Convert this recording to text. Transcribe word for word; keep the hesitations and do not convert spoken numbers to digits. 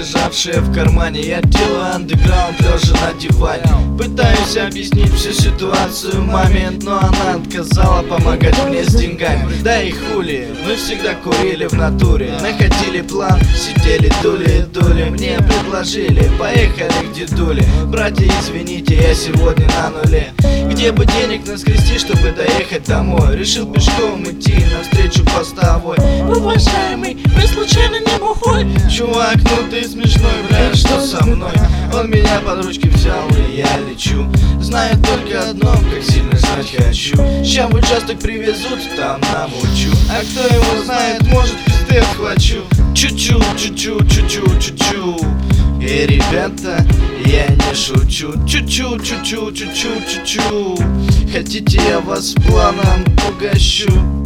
лежавшие в кармане. Я делаю андеграунд, лежа на диване. Пытаюсь объяснить всю ситуацию маме, но она отказала помогать мне с деньгами. Да и хули, мы всегда курили в натуре. Находили план, сидели, дули, дули. Мне предложили, поехали к дедуле. Братья, извините, я сегодня на нуле. Где бы денег наскрести, чтобы доехать домой? Решил пешком идти навстречу постовой. Уважаемый, вы случайно не бухой? Чувак, ну ты смешной, бля, что со мной? Он меня под ручки взял, и я лечу. Знаю только одно, как сильно жрать хочу. Ща в участок привезут, там намучу. А кто его знает, может пизды отхвачу. Чу-чу, чу-чу, чу-чу, чу-чу. И, ребята, я не шучу. Чу-чу, чу-чу, чу-чу, чу-чу. Хотите, я вас планом угощу?